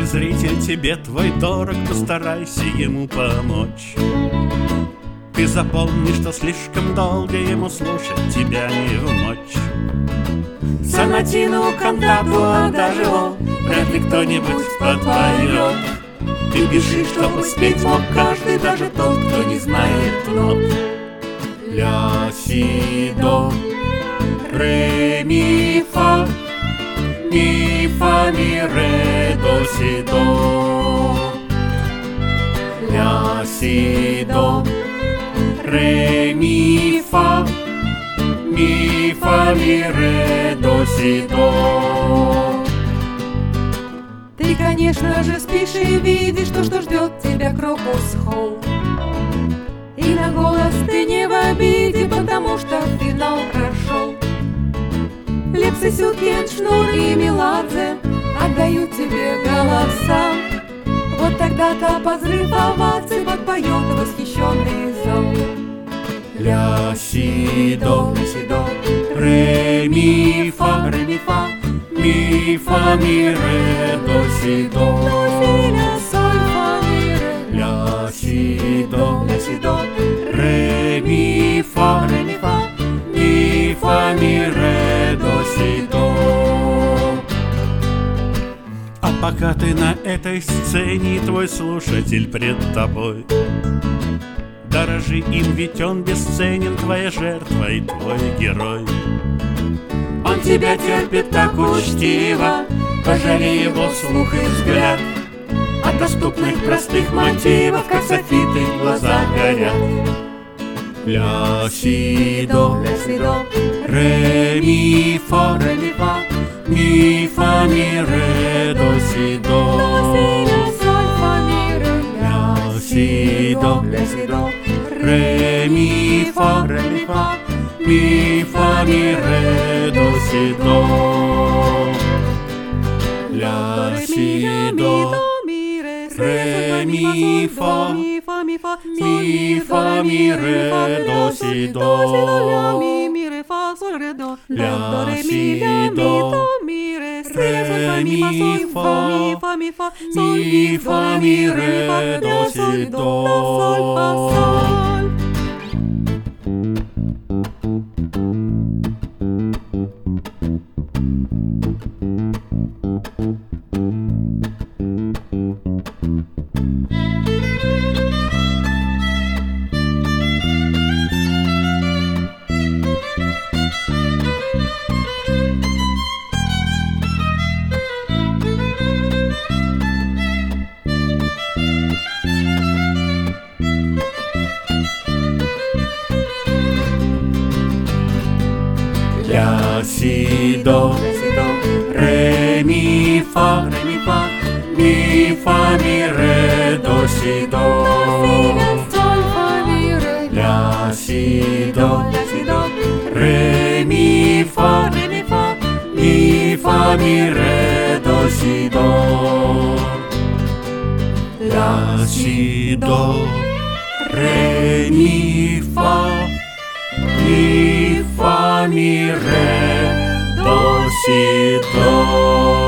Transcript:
зритель тебе твой дорог, постарайся ему помочь. Ты запомни, что слишком долго ему слушать тебя не вмочь. Сонатину, кантату, адажио вряд ли кто-нибудь подпоет. Ты пиши, чтобы спеть мог каждый, даже тот, кто не знает нот. Ля, си, до, ре, ми, фа, ми, ре, до, си, до. Ля, си, до, ре, ми, фа, ми, ре, до, си, до. Ты, конечно же, спишь и видишь то, что ждет тебя Крокус-Холл. И на голос ты не в обиде, потому что финал прошел. Лепс, Сюткин, Шнур и Меладзе отдают тебе голоса. Вот тогда-то позрыв оваций подпоет восхищенный зал. Ля, си, до, ре, ми, фа, ми, ре, до, си, до. Ля, соль, фа, ми, ре. Ля, си, до, ре, ми, фа, ми, ре, до, си, до. А пока ты на этой сцене, твой слушатель пред тобой, дорожи им, ведь он бесценен, твоя жертва и твой герой. Он тебя терпит так учтиво, пожалей его слух и взгляд. От доступных простых мотивов, как софиты, глаза горят. Ля, си, до, ре, ми, фа, ми, ре, до, си, до. Ля, си, до, ре, ми, фа, ми, ре, до, си, до. Ля, си, до, ре, ми, фа, ми, ре, до, си, до. Ля, си, до, ре, ми, ре, до, си, до. Ля, си, до, ре, ми, фа, ми, ре, до, си, до. Ля, си, до, ре, ми, фа, ми, ре, до, си, до. Ля, си, до, ре, ми, фа, ми, ре, до, си, до.